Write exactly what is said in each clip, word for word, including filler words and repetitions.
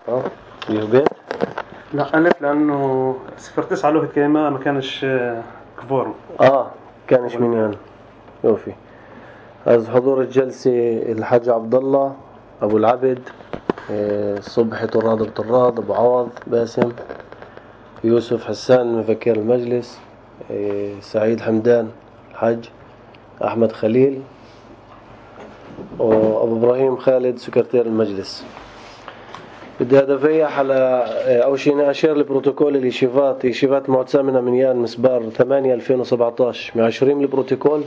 اه له بيت؟ لا ألف، لأنه صفر تسعة له كلمة ما كانش كفورم. اه كانش منيان يوفي. از حضور الجلسة الحاج عبد الله ابو العبد، صبحي طراد ابو طراد، ابو عوض باسم، يوسف حسان مفكر المجلس، سعيد حمدان الحاج، احمد خليل، وابو ابراهيم خالد سكرتير المجلس. بدي أدفيح على أول شيء أشير لبروتوكول اليشيفات يشيفات معتمنة من يان مسبار ثمانية ألفين وسبعطعش مع عشرين البروتوكول.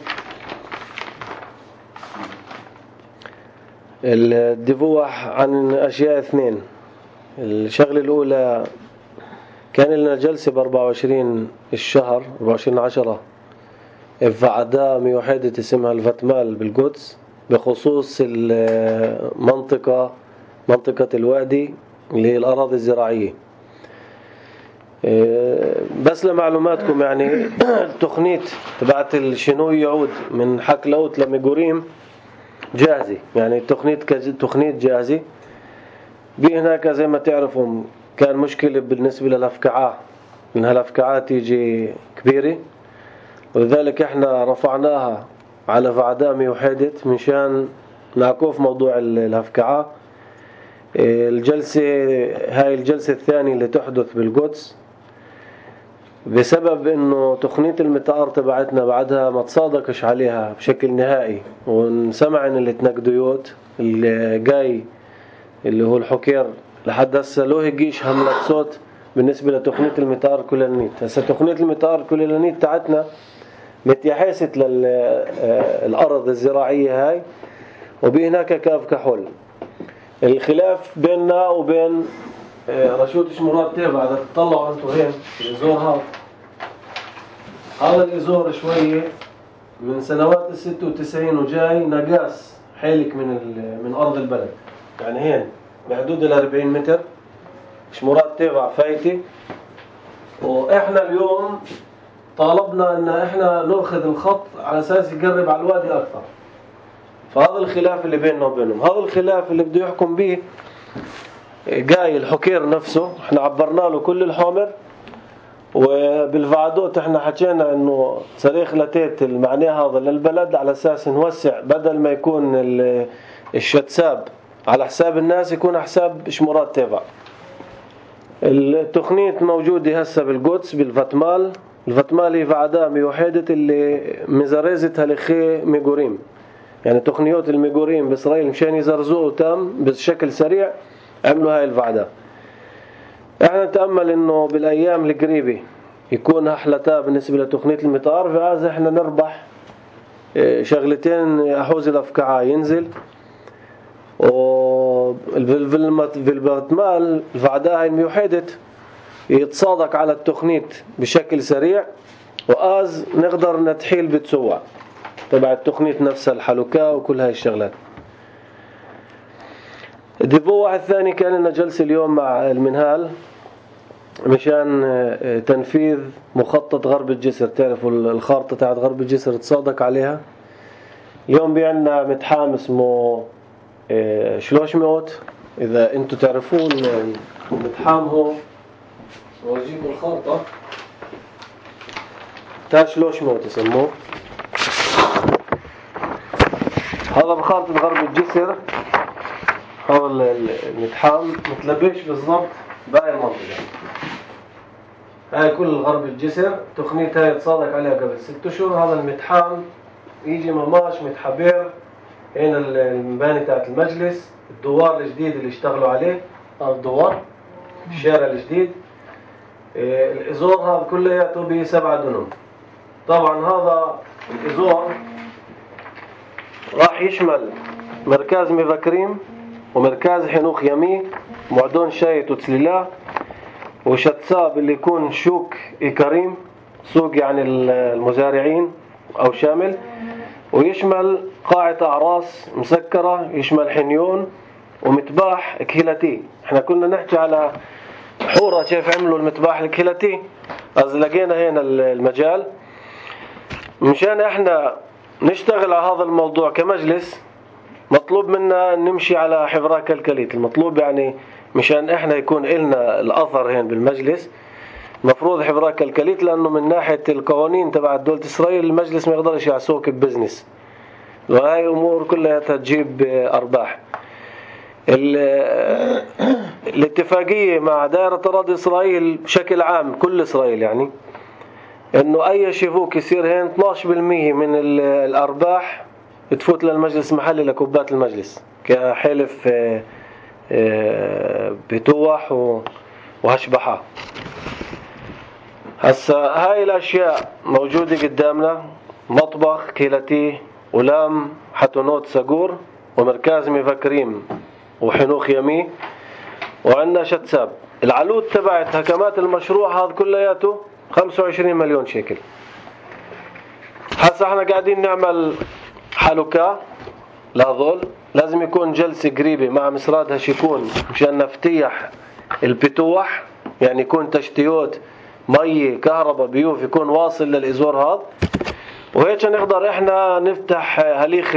الدفوح عن أشياء اثنين. الشغلة الأولى، كان لنا جلسة بأربعة وعشرين الشهر أربعة وعشرين عشرة فعدا ميوحدة اسمها الفتمال بالقدس بخصوص المنطقة منطقة الوادي اللي هي الأراضي الزراعية. بس لمعلوماتكم يعني التقنية تبعت الشنو يعود من حكلوت لميغوريم جاهزة، يعني التقنية تقنية جاهزة. بهناك زي ما تعرفون كان مشكلة بالنسبة للأفكعاء، إنها الأفكعاء تيجي كبيرة، ولذلك احنا رفعناها على فعدامي وحيدت منشان نعكوف موضوع الأفكعاء. الجلسة هاي الجلسة الثانية اللي تحدث بالقدس بسبب انه تقنية المتار تبعتنا بعدها ما تصادقش عليها بشكل نهائي، ونسمع ان التنقديوت اللي جاي اللي هو الحكير لحد هسه له يجيش هملة صوت بالنسبة لتقنية المتار كليلانيت. هسه تقنية المتار كليلانيت تاعتنا متيحست للأرض الزراعية هاي، وبهناك كاف كحول. الخلاف بيننا وبين رشود شمرات تابع. إذا تطلعوا أنتوا هين الإزور هذا هذا الإزور شوية من سنوات الستة وتسعين وجاي نقاس حيلك من من أرض البلد، يعني هين بحدود الأربعين متر شمرات تابع فايتة. وإحنا اليوم طالبنا إن إحنا نأخذ الخط على أساس يقرب على الوادي أكثر. فهذا الخلاف اللي بيننا وبينهم. هذا الخلاف اللي بده يحكم به جاي الحكير نفسه، احنا عبرنا له كل الحومر، وبالفعدوت احنا حكينا انه صريخ لتيت المعني هذا للبلد على اساس نوسع، بدل ما يكون الشتساب على حساب الناس يكون حساب شمرات تبع. التقنية موجودة هسه بالقدس بالفتمال. الفتمال هي فعدا ميوحدة اللي مزرزتها لخي ميغوريم، يعني تقنيات الميغوريم بإسرائيل مشان يزرزوه تام بشكل سريع عملوا هاي الفعدة. احنا نتأمل انه بالايام القريبة يكون احلتها بالنسبة لتقنية المطار، فهذا احنا نربح شغلتين. احوز الافكعاء ينزل، وبالبطمال الفعدة هاي الميوحدة يتصادق على التقنية بشكل سريع، وآز نقدر نتحيل بتسوع تبع التقنية نفسها الحلوكة وكل هاي الشغلات. الديفو واحد ثاني كان لنا جلسة اليوم مع المنهال مشان تنفيذ مخطط غرب الجسر. تعرفوا الخارطة تاعت غرب الجسر تصادق عليها. اليوم بيعنا متحام اسمه شلوش موت، إذا أنتوا تعرفون المتحام هو واجيب الخارطة تا شلوش موت يسموه. هذا بخارطة غرب الجسر. هذا المتحام متلبش بالضبط باقي المنطقة. هاي كل غرب الجسر تقنية هاي تصادق عليها قبل ست أشهر. هذا المتحام يجي مماش متحبر هنا المباني تاعت المجلس، الدوار الجديد اللي اشتغلوا عليه هذا الدوار، الشارع الجديد. الإزور هذا كله يأتوا به سبعة دنم. طبعا هذا الإزور راح يشمل مركز مفكريم ومركز حنوخ يمي معدون شايت وتسليلا وشتساب اللي يكون شوك إكريم سوق يعني المزارعين أو شامل، ويشمل قاعة أعراس مسكرة، يشمل حنيون ومتباح كهيلتي. احنا كنا نحكي على حورة كيف عملوا المتباح الكهيلتي، از لقينا هنا المجال مشان احنا نشتغل على هذا الموضوع كمجلس. مطلوب منا نمشي على حفرة كلكليت. المطلوب يعني مشان احنا يكون إلنا الأثر هين بالمجلس. مفروض حفراك الكليت، لأنه من ناحية القوانين تبع دولة إسرائيل المجلس ما يقدرش يعسوك ببزنس، وهي أمور كلها تجيب أرباح. الاتفاقية مع دائرة أراضي إسرائيل بشكل عام، كل إسرائيل يعني، إنه أي شيفوك يصير هين اثني عشر بالمئة من الأرباح تفوت للمجلس المحلي لكوبات المجلس كحلف بتوح وهشبحة. هسا هاي الأشياء موجودة قدامنا: مطبخ كيلتي، أولام حتونوت ساقور، ومركز مفكريم وحنوخ يمي، وعندنا شتساب. العلوت تبعت هكمات المشروع هذا كلياته خمسة وعشرين مليون شيكل. هسا احنا قاعدين نعمل حلقة لهذول، لازم يكون جلسة قريبة مع مصراد هشيكون مشان نفتيح البتوح، يعني يكون تشتيوت مي كهرباء بيوف يكون واصل للإزور هذا، وهيك نقدر احنا نفتح هليخ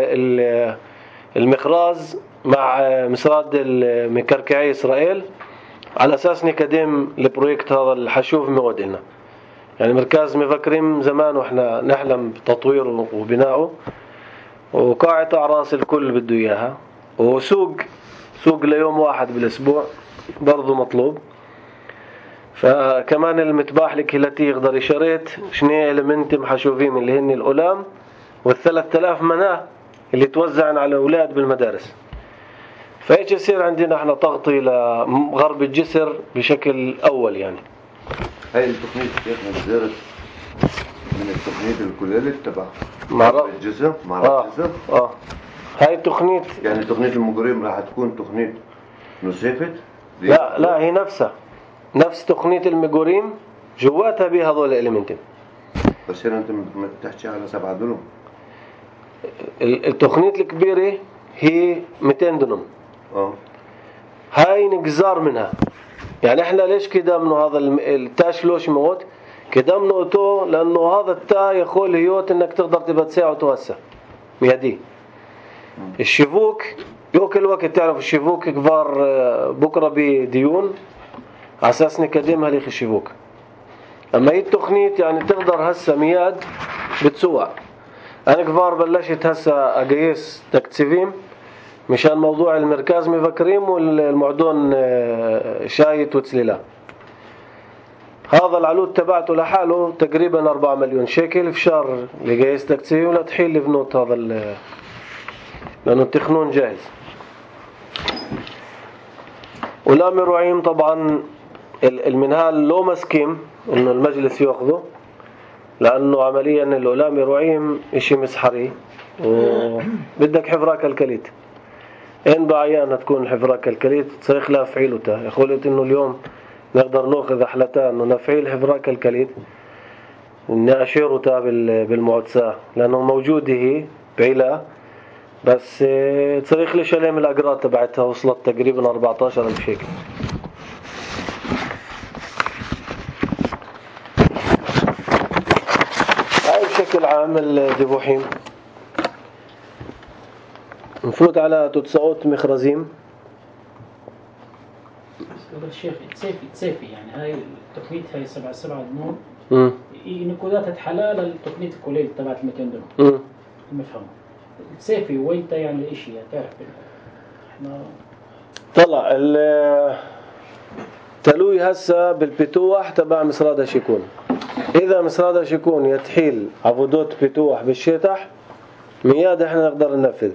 المخراز مع مصراد المكركعي إسرائيل على أساس نقدم البروجكت هذا الحشوف مود لنا. يعني مركز مفكرين زمان واحنا نحلم بتطويره وبنائه، وقاعة أعراس الكل بده إياها، وسوق سوق ليوم واحد بالأسبوع برضو مطلوب. فكمان المتباح الكيلتي يقدر يشريت شنية إلمنت محشوفين اللي هن الأولام والثلاث آلاف مناه اللي توزعن على الأولاد بالمدارس. فإيش يصير عندنا احنا تغطي لغرب الجسر بشكل أول. يعني هاي التقنية احنا نزارت من التقنية الكلية تبع معرض الجسر معرض آه. الجسر. آه. هاي التقنية يعني تقنية المقريم راح تكون تقنية نصيفت؟ لا لا، هي نفسها نفس تقنية المقوريم جواتها بها هذول الإلمنتين. بس هنا أنت ما تحكي على سبعة دنم. التقنية الكبيرة هي مئتين دنم. آه. هاي نجزار منها. يعني احنا ليش كدامنه هذا التاش لوش موت كدامنه اوتو؟ لأنه هذا التا يقول هيوت انك تقدر تبقى تساعه توسع ميادي. الشفوك يوك الوقت تعرف الشفوك كبار بكرة بديون أساس نقدمها ليخ الشفوك. أما هي التقنية يعني تقدر هسه مياد بتسوع. أنا كبار بلشت هسه أقيس تكتسفيم مشان موضوع المركز مفكريم والمعدون شايت وتسليلا. هذا العلود تبعته لحاله تقريبا أربعة مليون شيكل في شهر لقيس تكتسفيم ولا تحيل لبنوت هذا لأنه التخنون جاهز. ولام رعيم طبعا المنهال لو مسكيم انه المجلس ياخذه، لانه عمليا الأولام رعيم اشي مسحري وبدك حفراك الكليت. ان بعيانة تكون حفراك الكليت صريخ لا فعيلته. يقولت انه اليوم نقدر ناخذ احلتا انه نفعيل حفراك الكليت اني اشيرته بالمعدسة لانه موجودة هي بعيلة، بس صريخ لي شلم الاقراض تبعتها وصلت تقريبا أربعة عشر ألف شيكل. هاي بشكل عام الدبوحيم. نفوت على تتسعوت مخرزيم. الشيخ تسيفي تسيفي يعني هاي التقنية هاي سبعة سبعة دنون نقوداتها حلال التقنية الكلية تبعت مئتين دنون المفهوم تسيفي وانت يعني اشي تعرف احنا طلع التلوي هسه بالبتوح تبع مصراد شيكون. اذا مصراد شيكون يتحيل عبودات بتوح بالشتح مياد احنا نقدر ننفذ.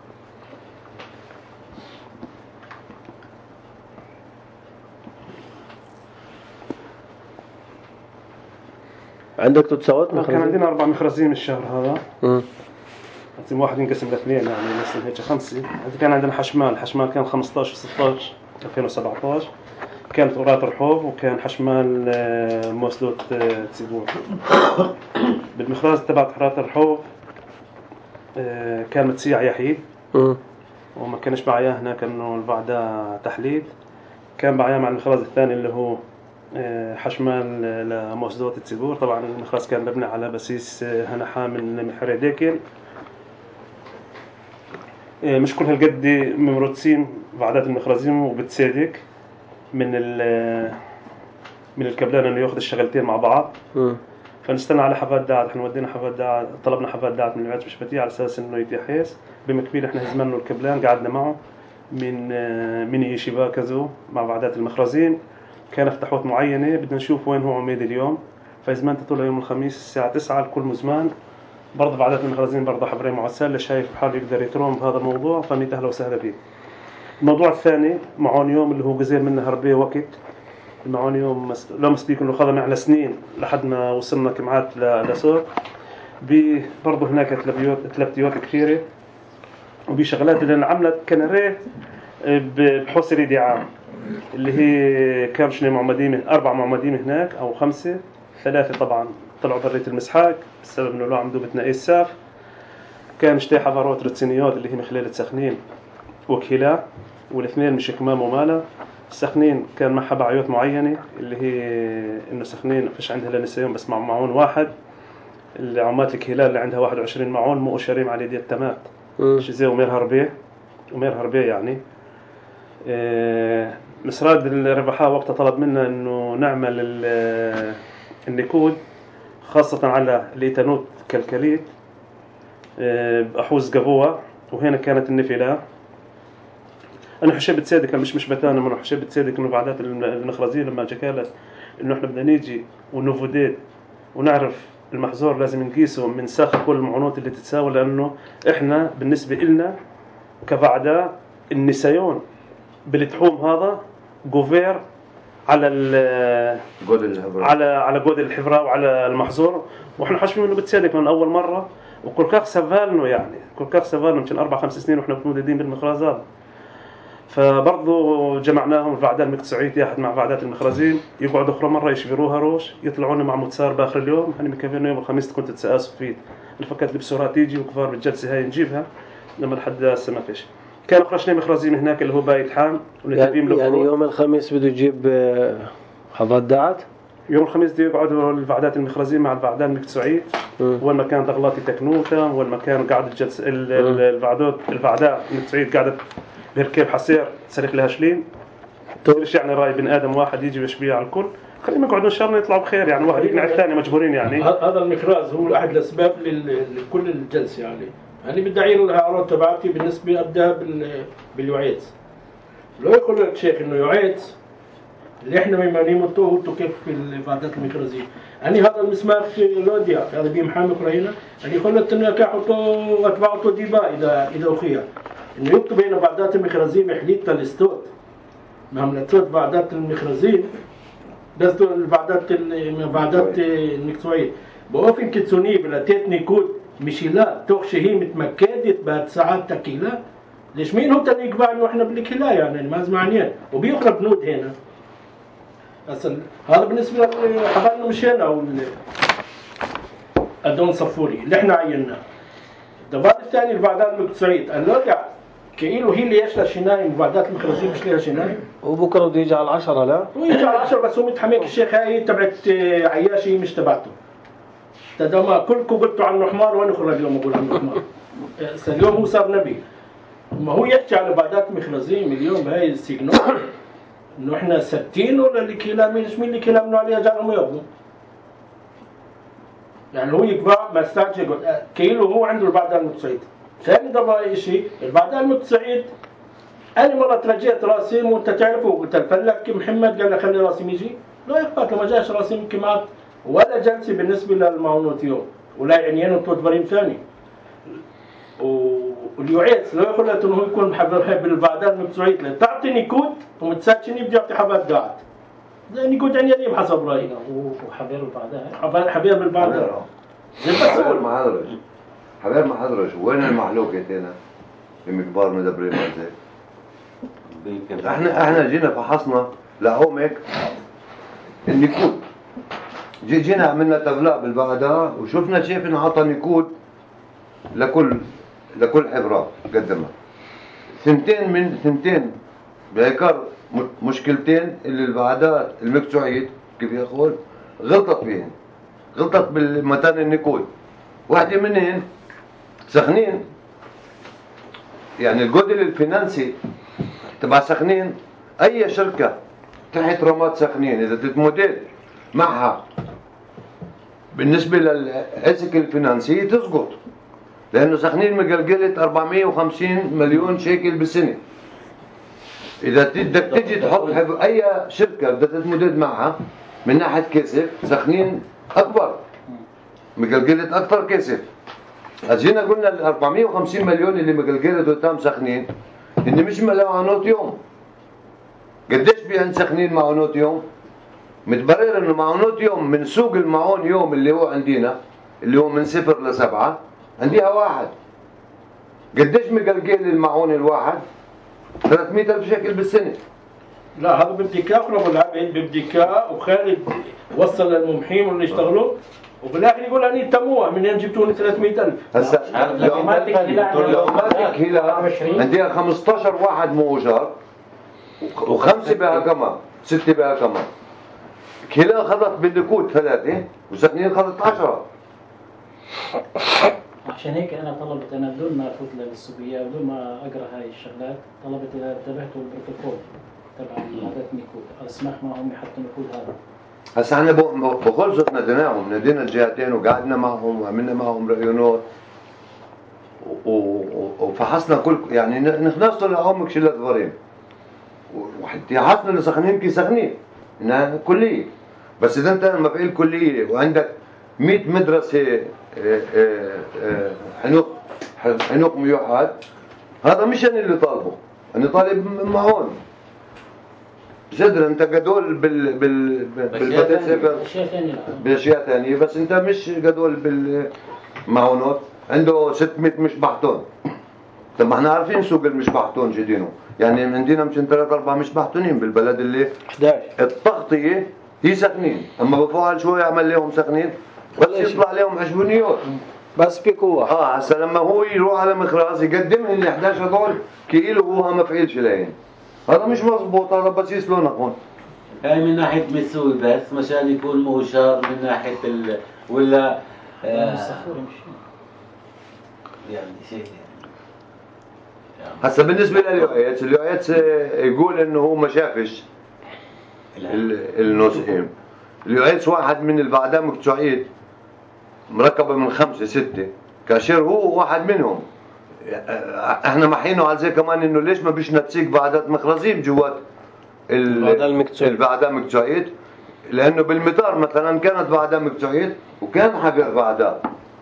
عندك تتساوت كان مخرزين؟ عندنا أربع مخرزين الشهر هذا. امم لازم واحد ينقسم لاثنين يعني مثلا هيك خمسة. كان عندنا حشمال حشمال كان خمسة عشر ستة عشر ألفين وسبعة عشر. كانت قرات رحوب وكان حشمال موسلوت تسيبوع. بالمخراز تبع قرات الرحوب كان متسيع يحيد وما كانش معايا هناك انه بعدها تحليد. كان معايا مع المخراز الثاني اللي هو حشمال لموسلوت تسيبوع. طبعا المخراز كان مبني على بسيس هنا حامل محري ديكل مش كل هالقد ممرتسين بعدات المخرزين وبتصادق من ال من الكبلان انه ياخذ الشغلتين مع بعض. م. فنستنى على حفاد داعت. احنا ودينا حفاد داعت، طلبنا حفاد داعت من العيادة الشفتية على اساس انه يتيحيس. بمكبيل احنا هزمنا له الكبلان، قعدنا معه من من يشيبا كذو مع بعدات المخرزين. كان فتحوت معينه بدنا نشوف وين هو عميد اليوم. فزمانته طلع يوم الخميس الساعه تسعة الكل مزمان. برضه بعدات المخرزين برضه حبرين معسل اللي شايف حاله يقدر يتروم بهذا الموضوع، فنيت اهلا وسهلا فيه. الموضوع الثاني معون يوم اللي هو جزير منه هربيه وقت. معون يوم مس... لو مسبيك انه خذ معنا سنين لحد ما وصلنا كمعات ل... لسوق. برضه هناك تلبيوت تلبيوت كثيره وبشغلات اللي عملت كنريه بحوسري دعام اللي هي كم شنو معمدين، اربع معمدين هناك او خمسه. ثلاثه طبعا طلعوا برية المسحاق بسبب انه له عنده بتنقي الساف. كان شتي حضارات روتسينيات اللي هي مخلالة سخنين وكهلا، والاثنين مش كمام ومالا. سخنين كان معها بعيوت معينه اللي هي انه سخنين فيش عندها الا نسيون بس مع معون واحد. العمات الكهلا اللي عندها واحد وعشرين معون مو شريم على دي التمات شي زي ومير هربيه ومير هربيه يعني. إيه مسراد الربحاء وقتها طلب منا انه نعمل النكود خاصة على الإيتانوت كالكليت بأحوز قبوة. وهنا كانت النفلة. أنا حشيت بتصدق أنا مش مش بتانا من حشيت بتصدق إنه بعدات المخرزين لما جكالت إنه إحنا بدنا نيجي ونفوديد ونعرف المحظور لازم نقيسه من ساخ كل المعونات اللي تتساوي، لأنه إحنا بالنسبة إلنا كبعداء النسيون بالتحوم هذا جوفير على على على جود الحفرة وعلى المحظور. واحنا حاشمين انه بتصدق من اول مره وكل كاخ سفالنا يعني كل كاخ سفالنا يمكن اربع خمس سنين واحنا متمددين بالمخرزات. فبرضه جمعناهم البعداء المقطعية ياحد مع بعدات المخرزين يقعدوا اخرى مره يشبروها روش يطلعون مع متسار باخر اليوم. انا مكفينا يوم الخميس كنت تساسف فيه الفكات البسورات تيجي وكفار بالجلسه هاي نجيبها لما لحد هسه ما فيش. كان اخرجنا مخرزين هناك اللي هو بايت حام ونتبين له يعني يوم الخميس بده يجيب حفاد داعت. يوم الخميس دي يقعدوا البعدات المخرزين مع البعدان المقطعية وين ما كان ضغلاتي تكنوتا وين ما كان قاعد الجلس البعدات البعداء المقطعية قاعدة بهركيب حصير صريخ لها شلين. ليش يعني راي بن ادم واحد يجي يشبيه على الكل. خلينا نقعد ان شاء الله يطلعوا بخير يعني واحد يقنع الثاني مجبورين يعني. هذا المكراز هو احد الاسباب لكل الجلسه يعني. أنا بدي أعير الأعراض تبعتي بالنسبة أبدأ باليوعيت. لو يقول لك شيخ إنه يوعيت اللي إحنا ميمانين مطوه هو كيف في البعدات الميكروزية. أنا هذا المسمار في لوديا هذا بيم حامك رهينة. أنا يقول لك إنه كأحطه وأتبعته ديبا إذا إذا أخير. إنه يكتب هنا بعدات الميكروزية محلية الاستود. معاملات بعدات الميكروزية بس البعدات البعدات المكتوية. بوقفين كتسوني بلا تيتني كود مشيلا توخش هي متمكدت بعد ساعات تكيلا. ليش مين هو تاني يقبع إنه إحنا بالكلا يعني ما زمعنين وبيقرأ بنود هنا. أصل هذا بالنسبة لحبالنا مشينا أو أدون صفوري اللي إحنا عيناه. الدبار الثاني البعدات المقطعية اللوجع كأنه هي اللي يشلا شنايم وبعدات المخرزين مش لها شنايم. وبكرة بده يجي على العشرة لا؟ هو يجي على العشرة بس هو متحمل الشيخ هاي تبعت عياشي مش تبعته. تدما كلكم قلتوا عنه حمار وانا اخر اليوم اقول عنه حمار. اليوم هو صار نبي. ما هو يحكي على بعدات مخرزين اليوم بهاي السجن انه احنا ستين ولا اللي كلام مين اللي كلامنا عليها جالهم يابو. يعني هو يقبع ما استعجل كيلو هو عنده البعداء المقطعية. ثاني ضبا شيء البعداء المقطعية انا مره ترجيت راسي وانت تعرفه قلت الفلك محمد قال لي خلي راسي يجي لا يخبط لما جاش راسي كمات ولا جلسي بالنسبه للمعونات يوم ولا يعنيين وتوتبرين ثاني واليوعيت لو يقول لك انه يكون محبب بالبعداء المقطعية تعطيني كود ومتساتشني بدي اعطي حبات قاعد يعني كود يعني لي بحسب رايي وحبير البعداء حبير بالبعداء حبير ما حضرش حبير ما حضرش وين المحلوكة هنا المكبار مدبرين على احنا احنا جينا فحصنا لعومك النكود جي جينا عملنا تبلاء بالبعداء وشفنا شيف انعطى نكود لكل لكل حبرة قدمها ثنتين من ثنتين بهيكار مشكلتين اللي البعداء المقطعية كيف يقول غلطت فيهن غلطت بالمتان النكود واحدة منهن سخنين يعني الجدل الفينانسي تبع سخنين، اي شركه تحت رماد سخنين اذا تتموديل معها بالنسبه للعسك الفينانسي تسقط، لانه سخنين مقلقله أربعمية وخمسين مليون شيكل بالسنه. اذا بدك تجي تحط اي شركه بدك تتموديل معها من ناحيه كسف، سخنين اكبر مقلقله اكثر كسف. اجينا قلنا ال أربعمية وخمسين مليون اللي مقلقله قدام سخنين اللي مش معونات يوم. قديش بيعن سخنين معونات يوم؟ متبرر انه معونات يوم من سوق المعون يوم اللي هو عندنا اللي هو من صفر لسبعة عنديها واحد. قديش مقلقل المعون الواحد؟ ثلاثمية ألف شيكل بالسنة. لا هذا بابتكاء ابو العبيد بابتكاء، وخالد وصل للممحين واللي يشتغلوا وبالاخر يقول اني تموه من اين جبتوني ثلاثمية ألف. هسا لو ما تكهلا عندها خمستاشر واحد مؤجر وخمسه بها كمان سته بها كمان. كلا خذت بالنقود ثلاثه وسخنين خذت عشرة. عشان هيك انا طلبت، انا بدون ما افوت للسوقيه بدون ما اقرا هاي الشغلات، طلبت اذا انتبهتوا البروتوكول تبع عادات نيكود، اسمح معهم يحطوا نيكود هذا. هسا احنا بخلصت ناديناهم، نادينا الجهتين وقعدنا معهم وعملنا معهم رأيونات وفحصنا كل يعني نخلصوا لعمق شلة ضريم وحتى حصنا لسخنين كي سخنين انها كليه. بس اذا انت مفعول كليه وعندك مية مدرسه حنوق حنوق ميوحد، هذا مش انا اللي طالبه، انا طالب معون جدر. انت قدول بال بال بالبدل سفر باشياء ثانيه، بس انت مش قدول بالمعونات. عنده ستمية مشبحتون. طب ما احنا عارفين سوق المشبحتون جدينه، يعني عندنا يمكن ثلاث اربع مشبحتونين بالبلد اللي إحدى عشر التغطيه هي سخنين، اما بفعل شو يعمل لهم سخنين بس يطلع لهم عشبونيات بس بقوة. اه هسا لما هو يروح على مخراز يقدم ال إحدى عشر هذول كيلو هو مفعيل شلاين، هذا مش مزبوط. هذا بس يسلون هون. هاي من ناحية مسوي بس مشان يكون مؤشر من ناحية ال ولا آه يعني شيء يعني. هسا بالنسبة لليوعيتس، اليوعيتس يقول انه هو ما شافش النوسئين. اليوعيتس واحد من البعدام مكتوعيد مركبة من خمسة ستة، كاشير هو واحد منهم. احنا محينه على زي كمان انه ليش ما بيش نتسيق بعدات مخرزين جوات البعداء مكتوعيد، لانه بالمطار مثلا كانت بعداء مكتوعيد وكان حقر بعداء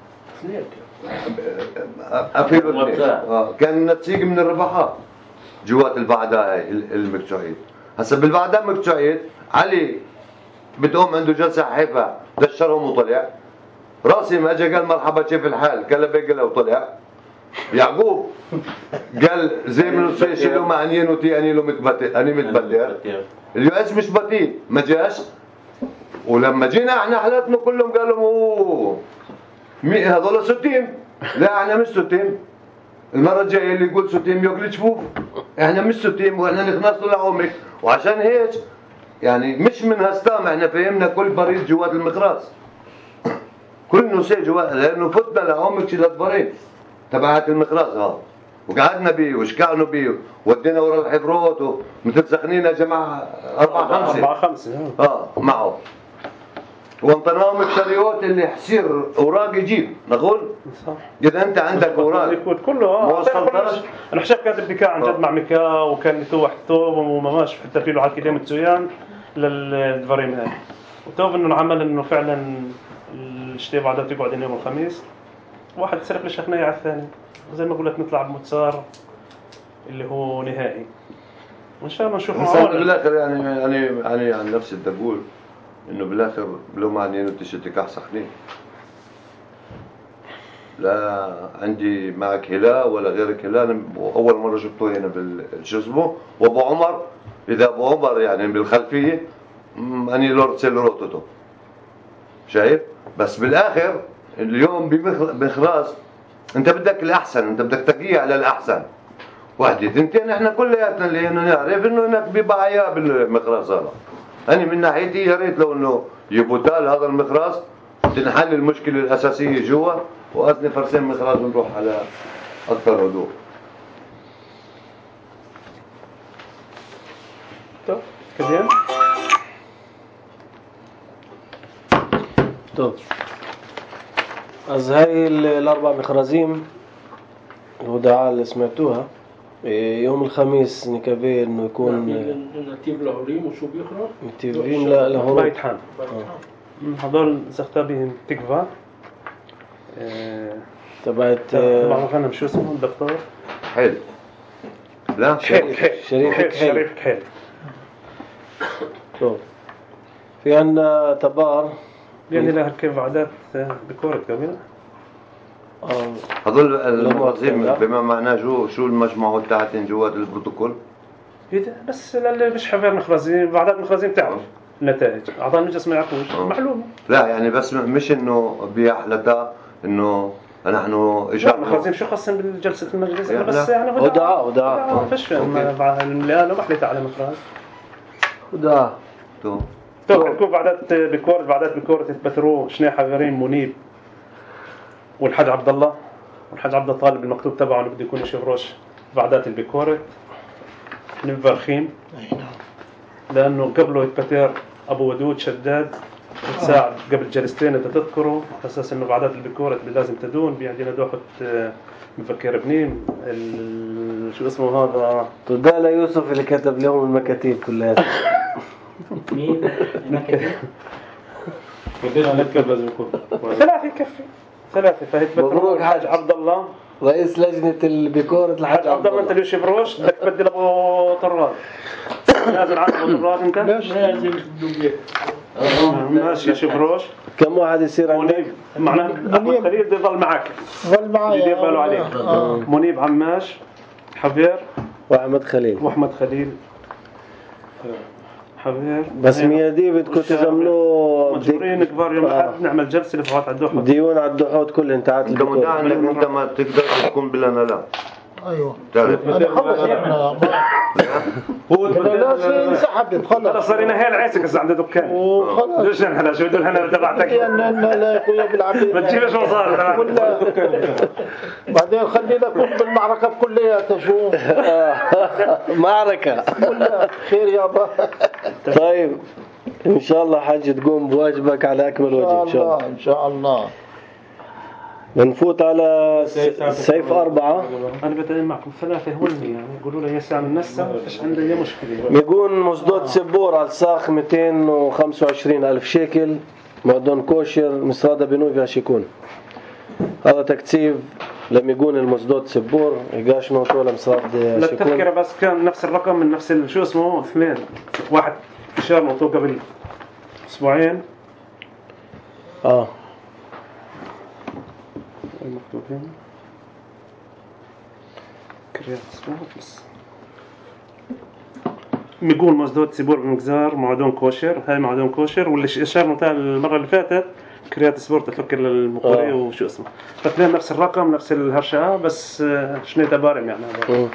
افيرو اه كان نتسيق من الربحات جوات البعداء هاي المكتوعيد. هسا بالبعداء مكتوعيد علي بتقوم عنده جلسه حيفا دشرهم وطلع. راسم اجى قال مرحبا كيف الحال؟ قال بقله وطلع. يعقوب قال زي من شيلوا مع انين وتي اني له متبتر اني متبتر. اليوس مش بطيء ما جاش. ولما جينا احنا حالتنا كلهم قالوا اوه هذول ستين. لا احنا مش ستين. المره الجايه اللي يقول ستين ياكل جفوف. احنا مش ستين واحنا نخلص لعمك. وعشان هيك يعني مش من هستام احنا فهمنا كل بريد جوات المقراص. كل نسي جوات لانه فتنا لعمك شي للبريد تبعات المقراص ها وقعدنا بيه وشكعنا بيه ودينا ورا الحبروت ومثل سخنين يا جماعه أربعة خمسة أربعة خمسة اه معه وانطناهم الشريوت اللي حصير اوراق يجيب نقول صح. اذا انت عندك اوراق كله اه انا حساب كاتب بكاء عن جد مع مكاء وكان يتوح توب وما ماشي حتى في له على كلمه سويان للفريم هاي وتوب انه عمل انه فعلا الشتي بعدها تقعد يوم الخميس واحد يسرق لشخنية على الثاني زي ما قلت نطلع بمتسار اللي هو نهائي وان شاء الله نشوف معه بالاخر. يعني يعني يعني عن نفسي بدي اقول انه بالاخر لو ما عني تشتكي سخنين لا عندي معك هلال ولا غيرك هلال. اول مره شفته هنا بالشو اسمه وابو عمر. اذا ابو عمر يعني بالخلفيه اني لورد سيل روتوتو شايف. بس بالاخر اليوم بمخراز انت بدك الاحسن، انت بدك تقيه على الاحسن. واحدة ثنتين احنا كلياتنا اللي نعرف انه هناك ببعيا بالمخراز هذا. انا من ناحيتي يا ريت لو انه يبوتال هذا المخراز تنحل المشكله الاساسيه جوا واذني فرسين مخراز ونروح على اكثر هدوء. طب كدين طب از هاي ال- الاربع مخرزيم الوداعات اللي سمعتوها إيه، يوم الخميس نكفي انه يكون نتيب لهوريم وشو بيخرج؟ متفقين لا لهروب. بايت حان هذول زختابين تكفى تبعت تبع الغنم شو اسمه الدكتور حلو. لا حيل حيل شريف حيل حيل. شريف حيل. طب في عنا تبار يعني لها كيف عادات بكورة قبل آه، هذول المنظمين لا. بما معناه شو شو المجموعة تاعتين جوات البروتوكول؟ هيدا بس اللي مش حفر مخرزين بعدات مخرزين تعرف النتائج أعضاء المجلس ما يعرفوش آه. معلومة. لا يعني بس م- مش انه بيحلتا انه نحن لا اشاره مخرزين شو خاصين بالجلسة المجلس لا. بس يعني ودعاء ودعاء فش أوكي. اللي أنا محلت على مخرج. ودا تو طبعا تكون بعدات بكورة بعدات بكورة تتبتروا شنو حفرين منيب والحاج عبد الله والحاج عبد الله طالب المكتوب تبعه انه بده يكون يشفروش بعدات البكورة نمبرخين لانه قبله يتبتر ابو ودود شداد تساعد قبل جلستين اذا تذكروا على اساس انه بعدات البكورة اللي لازم تدون بيعدينا دوحة مفكر بنيم ال- شو اسمه هذا ده ليوسف اللي كتب لهم المكاتيب كلها. مين؟ المكاتب؟ قديش نكتب لازم يكون ثلاثة يكفي ثلاثة فهيتبتروا مبروك الحاج عبد الله رئيس لجنة البكورة الحاج الحاج عبد الله انت اللي شبروش بدك تبدل ابو طراد نازل عنه ابو طراد انت لازم بدوبيه. ماشي شبروش كم واحد يصير عندك؟ منيب معناه احمد خليل بده يضل معك ظل معايا يدير باله عليك آه. منيب عماش حفير واحمد خليل. واحمد خليل حفير بس ميادي بدكم تزمنوا مجبورين كبار يوم الاحد نعمل جلسه لفوات على الدوحه ديون على الدحوت كلهم تاعت انت البكورة. مدعي انك انت ما تقدر تكون بلا لا ايوه تعرف انا خلص احنا هو لا انسحبت خلص خلص صار لنا هي العيسك هسه عند دكان وخلص ليش نحن شو بدنا احنا تبعتك ان لا يا بالعبيد ما تجيبش مصاري تبعك ولا بعدين خلينا نكون بالمعركه كلياتها شو معركة. ولا خير يابا طيب ان شاء الله حاج تقوم بواجبك على اكمل وجه ان شاء الله. ان شاء الله بنفوت على سيف أربعة. انا بتكلم معكم ثلاثه هو اللي يعني يقولوا لي يسعى من نسا فيش عندي اي مشكله ميقون مصدود سبور على الساخ مئتين وخمسة وعشرين ألف شيكل معدون كوشر مسرادة بنوي فيها شيكون. هذا تكتيب لميقون المصدود سبور إيقاش نوتو لمسراد لا شيكون. التذكره بس كان نفس الرقم من نفس ال- شو اسمه اثنين واحد شهر موتو قبل اسبوعين اه المكتوب هنا كريات اسمه بس ميقول مصدود سبور بمقزار معدون كوشر هاي معدون كوشر واللي اشارنا تاع المره اللي فاتت كريات سبورت تفكر للمقري آه. وشو اسمه فاثنين نفس الرقم نفس الهرشة بس آه، شنو تبارم يعني مم.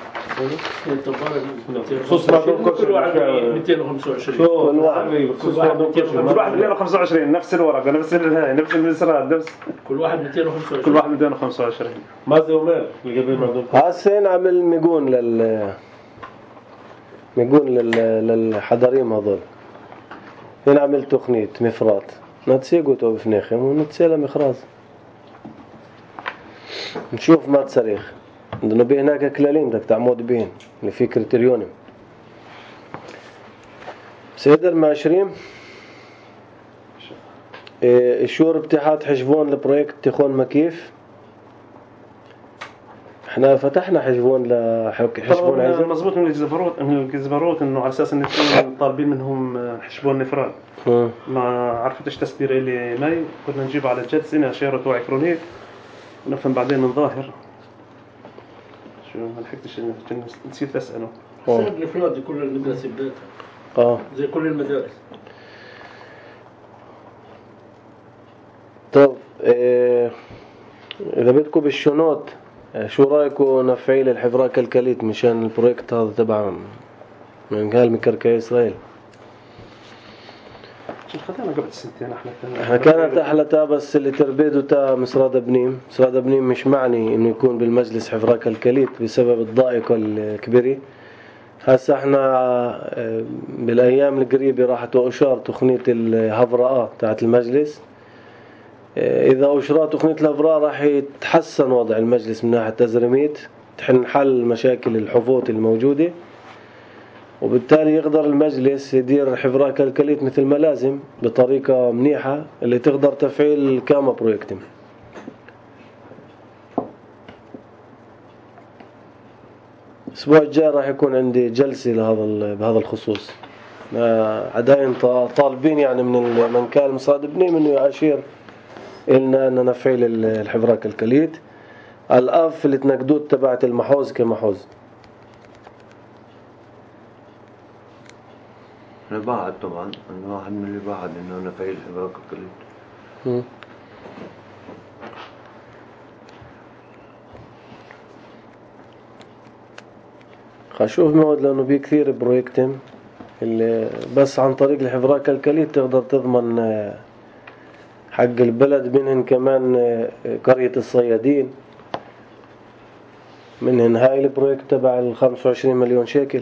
خصوص كل واحد مئتين وخمسة وعشرين. كل واحد كل واحد كل واحد مئتين وخمسة وعشرين نفس الورقه نفس الهاي نفس المسرات نفس كل واحد مئتين وخمسة وعشرين. كل واحد مئتين وخمسة وعشرين ماذا ومال اللي قبل معدوم. هسين عمل ميقون لل ميقون لل... للحضاريم هذول. هنا عمل تقنية مفرات نتسيقوا تو بفنيخم ونتسيلا مخراز نشوف ما تصريخ عندنا بيه هناك كلالين بدك تعمود بين اللي فيه كريتريونم سيدر مع عشرين إيه الشور بتاعت حجبون لبرويكت تخون مكيف احنا فتحنا حجبون لحجبون عايزة مزبوط من الجزبروت من الجزبروت انه على اساس انه طالبين منهم حشبون نفران ما عرفتش تسبير لي ماي كنا نجيب على الجلسة هنا شيرة وعكرونيك ونفهم بعدين من ظاهر شو ما لحقتش نسيت اساله سبب الافراد كل المدارس بداتها اه زي كل المدارس. طب إيه اذا بدكم بالشنوط شو رايكم نفعيل الحفراك الكليت مشان البروجكت هذا تبع من قال مكركي اسرائيل. شو خدنا قبل سنتين احنا احنا كانت احلى تا بس اللي تربيده تا مسراد بنيم مسراد بنيم مش معني انه يكون بالمجلس حفراك الكليت بسبب الضائقه الكبيره هسا احنا بالايام القريبه راح تؤشر تقنيه الهفراء تاعت المجلس. اذا اشرت تقنيه الهفراء راح يتحسن وضع المجلس من ناحيه تزريميت، تنحل مشاكل الحفوظ الموجوده، وبالتالي يقدر المجلس يدير حفراء كلكليت مثل ما لازم بطريقه منيحه اللي تقدر تفعيل كاما بروجكتم. الأسبوع الجاي راح يكون عندي جلسة لهذا بهذا الخصوص. عداين طالبين يعني من من كان مصادبني منه يشير إلنا أن نفعيل الحفراء كلكليت الأف اللي تنقدود تبعت المحوز كمحوز. أنا بعد طبعا أنا واحد من اللي بعد إنه نفعيل الحفراء كلكليت. خشوف مواد لأنه بي كثير بروجكتم اللي بس عن طريق الحفراء كلكليت تقدر تضمن حق البلد، منهن كمان قرية الصيادين، منهن هاي البروجكت تبع الخمسة وعشرين مليون شيكل.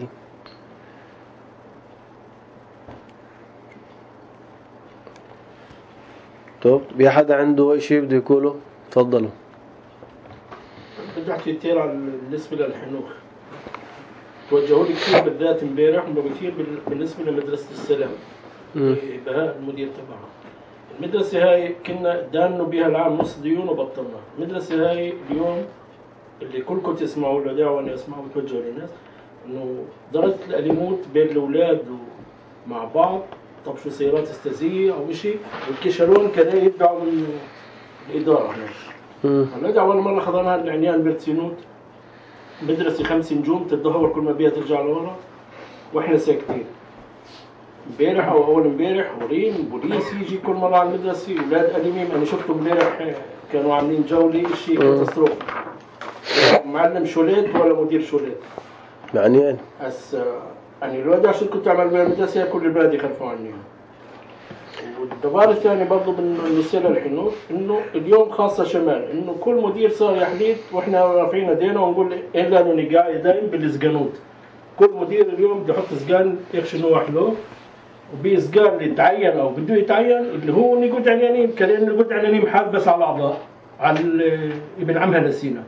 طب بي حدا عنده اشي بده يقوله؟ تفضلوا. بدي احكي كثير عن بالنسبه للحنوخ، توجهوا لي كثير بالذات امبارح وكثير بالنسبه لمدرسه السلام. بهاء المدير تبعها. المدرسه هاي كنا دانوا بها العام نص ديون وبطلنا. المدرسه هاي اليوم اللي كلكم تسمعوا له دعوه ان يسمعوا وتوجهوا للناس انه درجه الاليموت بين الاولاد مع بعض، طب شو سيارات استاذيه او شيء، والكشلون كانوا يدعوا من الاداره هناك. هلا اول مره حضرنا العنيان بيرتسينوت، مدرسه خمس نجوم تتدهور كل ما بيها ترجع لورا واحنا ساكتين. امبارح او اول امبارح ورين بوليس يجي كل مره على المدرسه، اولاد اليمين انا شفته امبارح كانوا عاملين جوله شيء كاتاستروف. معلم شوليت ولا مدير شوليت يعني هسه يعني الواد عشان كنت اعمل بالمدرسه كل البلد يخلفوا عني. والدبار الثاني برضه بالرساله الحنوف انه اليوم خاصه شمال انه كل مدير صار يحليت واحنا رافعين ايدينا ونقول الا انه نقاعد دايم بالسجانوت. كل مدير اليوم بده يحط سجان يخشى انه حلو، وبي سجان اللي تعين او بده يتعين اللي هو نقود عنيانين كلين نقود عنيانين محال بس على الاعضاء على ابن عمها نسينا.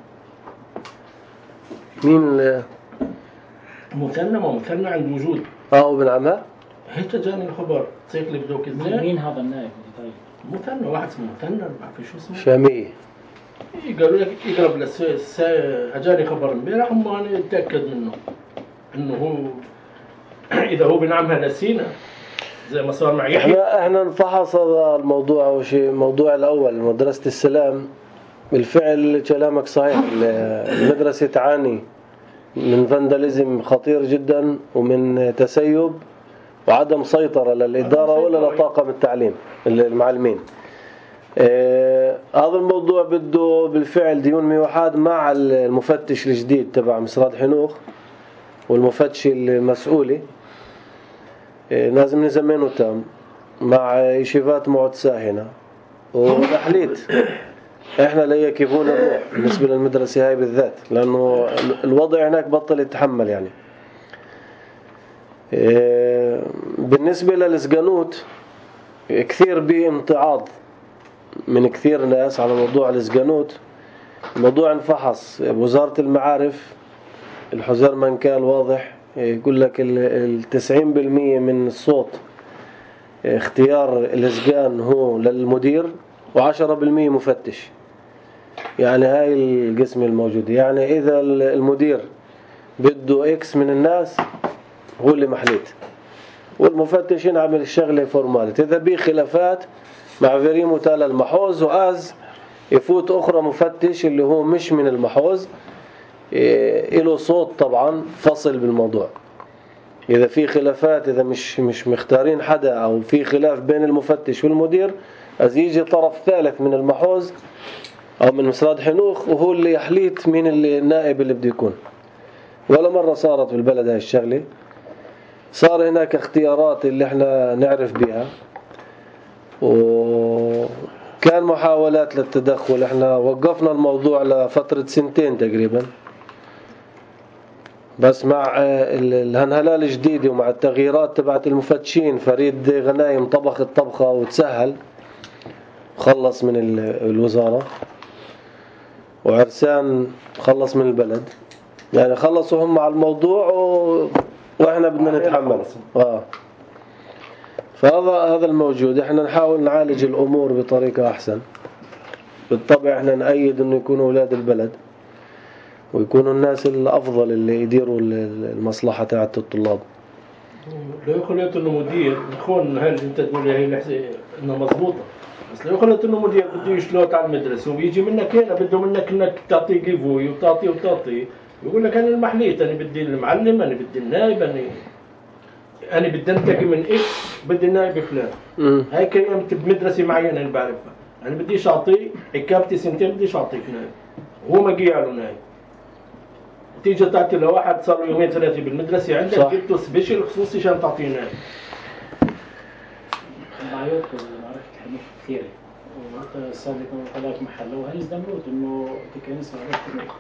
مين مثنى ما مثنى عند وجود اه ابن عمها؟ هيك جاني الخبر سيكل بدوك ازاي. مين هذا النائب؟ طيب مثنى واحد اسمه مثنى ما بعرف شو اسمه شامية. قالوا لك يقرب للس اجاني خبر امبارح هم انا اتاكد منه انه هو اذا هو ابن عمها نسينا زي ما صار مع يحيى. احنا احنا نفحص هذا الموضوع او شيء. الموضوع الاول مدرسة السلام بالفعل كلامك صحيح، المدرسة تعاني من فانداليزم خطير جدا ومن تسيب وعدم سيطرة للإدارة ولا لطاقم التعليم المعلمين. آه هذا الموضوع بده بالفعل ديون ميوحاد مع المفتش الجديد تبع مصراد حنوخ والمفتش المسؤولي. آه لازم نزمنه تام مع يشيفات معتساه هنا وتحليت. احنا ليه كيفون نروح بالنسبة للمدرسة هاي بالذات لأنه الوضع هناك بطل يتحمل يعني. اه بالنسبة للسجانوت كثير بامتعاض من كثير ناس على موضوع السجانوت. الموضوع انفحص بوزارة المعارف، الحزر من كان واضح يقول لك التسعين بالمية من الصوت اختيار الاسجان هو للمدير وعشرة بالمية مفتش. يعني هاي القسم الموجود يعني إذا المدير بده إكس من الناس هو اللي محليت، والمفتش ينعمل الشغلة فورمالت. إذا بي خلافات مع فريمو تالا المحوز وآز يفوت أخرى مفتش اللي هو مش من المحوز إله صوت طبعا فصل بالموضوع. إذا في خلافات إذا مش مش مختارين حدا أو في خلاف بين المفتش والمدير أز يجي طرف ثالث من المحوز أو من مصراد حنوخ وهو اللي يحليت مين اللي النائب اللي بده يكون. ولا مرة صارت بالبلد هاي الشغلة. صار هناك اختيارات اللي احنا نعرف بها وكان محاولات للتدخل. احنا وقفنا الموضوع لفترة سنتين تقريبا بس مع الهنهلال الجديدة ومع التغييرات تبعت المفتشين، فريد غنايم طبخ الطبخة وتسهل خلص من الوزارة، وعرسان خلص من البلد، يعني خلصوا هم على الموضوع و... واحنا بدنا نتحمل. اه فهذا هذا الموجود. احنا نحاول نعالج الامور بطريقة احسن. بالطبع احنا نأيد انه يكونوا اولاد البلد ويكونوا الناس الافضل اللي يديروا المصلحة تاعت الطلاب. لو يقولت انه مدير يكون هل انت تقول هي انه مضبوطه، بس لو يقولت انه مدير بده يشلوت على المدرسه وبيجي منك هنا بده منك انك تعطيه جيفوي وتعطيه وتعطيه، يقول لك انا المحليت، انا بدي المعلم، انا بدي النائب، انا انا بدي انتقي من اكس، بدي النائب فلان. هاي كلمت بمدرسه معينه انا بعرفها، انا بديش اعطيه عكابتي سنتين، بديش اعطيك نائب، وهو ما جي له نائب. تيجي تعطي لواحد صار له يومين ثلاثه بالمدرسه عندك جبته سبيشل خصوصي عشان تعطيه نائب. معيوط معرفة الحنوف كثيرة، وانت الصادق وطلاق محله وهي ازدمروت انه تكنس معرفة الحنوف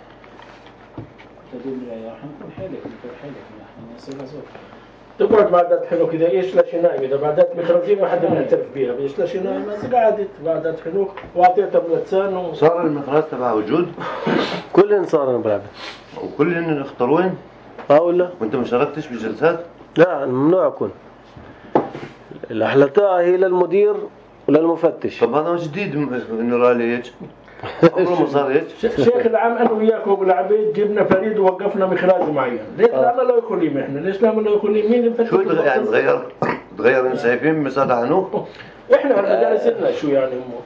تدوم لها حنكون حالك نكون حالك نحن نسير زور تقعد بعدات حنوك إذا إيش لا شنايم، إذا بعدات مترزين ما حدا بيعترف بيها، إيش لا شنايم بس قعدت بعدات حنوك وعطيتها بلتسان و... صار المخراج تبع وجود كلهن صارن بلعبة وكلهن اختاروين. اه ولا وانت ما شاركتش بالجلسات؟ لا ممنوع اكون. الاحلتاء هي للمدير وللمفتش. طب هذا جديد انه رالي هيك عمره ما صار هيك. شيخ العام انا وياك ابو العبيد جبنا فريد ووقفنا مخراج معين، ليش لا لا يخلي احنا؟ ليش لا لا يخلي مين اللي مفتش؟ شو يعني تغير تغير انت شايفين مساعد عنوك؟ احنا هالمدارس لنا شو يعني امه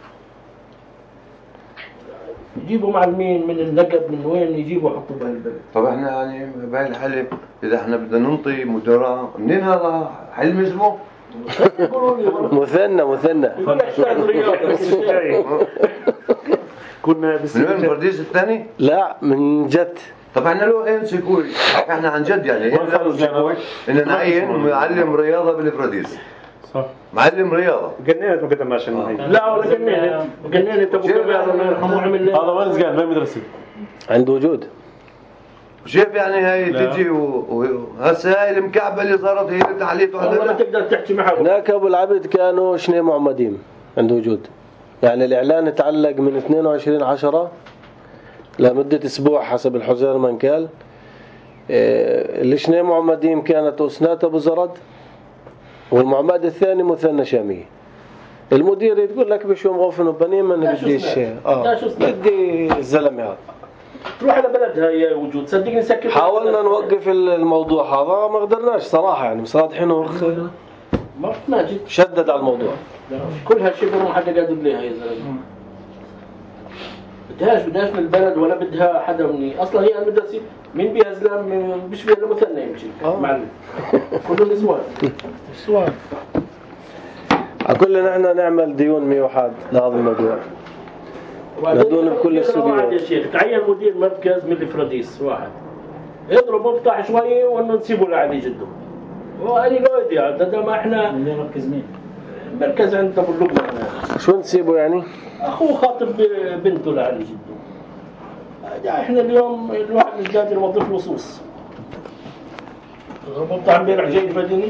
يجيبوا معلمين من النقب من وين يجيبوا يحطوا بهالبلد. طب احنا يعني بهاي الحاله اذا احنا بدنا ننطي مدراء منين هذا حلم اسمه؟ مثنى مثنى يقول لك استاذ رياض كنا من وين الفرديس الثاني؟ لا من جد. طب احنا لو اين سيكوي احنا عن جد يعني ان نعين معلم رياضه بالفرديس. صح معلم رياضه جنينة وكذا ماشي. لا ولا جنينة جنينة ابو كبير الله يرحمه عمل هذا وين سجاد وين مدرسة؟ عند وجود. شايف يعني هاي تجي وهسه هاي المكعبه اللي صارت هي اللي تعليته والله ما تقدر تحكي معه. هناك ابو العبد كانوا شنو معمدين عند وجود، يعني الاعلان تعلق من اثنين وعشرين عشرة لمده اسبوع حسب الحزير منكال. اللي شنو معمدين كانت اسنات ابو زرد، والمعمد الثاني مثنى شاميه. المدير يقول لك بشو مغوفن وبنين ما بديش اه بدي الزلمه هذا تروح على بلدها يا وجود. صدقني سكر حاولنا نوقف الموضوع هذا ما قدرناش صراحه، يعني مصاد حنوخ ما ماجد شدد على الموضوع. كل هالشيء ما حدا قادر ليها يا زلمه. بدهاش بدهاش من البلد ولا بدها حدا مني اصلا. هي المدرسه مين بيها زلام مش بيها مثنى يمشي معلم كلهم نسوان نسوان. كلنا احنا نعمل ديون ميوحد لهذا الموضوع ندون بكل السوريات. يا شيخ تعين مدير مركز من الفراديس واحد يضرب مفتاح شويه وانه نسيبه لعلي جده واني لو يدي ده ما احنا مركز مين؟ مركز عند ابو اللقمه. شو نسيبه يعني؟ اخوه خاطب بنته لعلي جده. احنا اليوم الواحد مش قادر يوظف له صوص. ضربت عم بيرح جاي فدني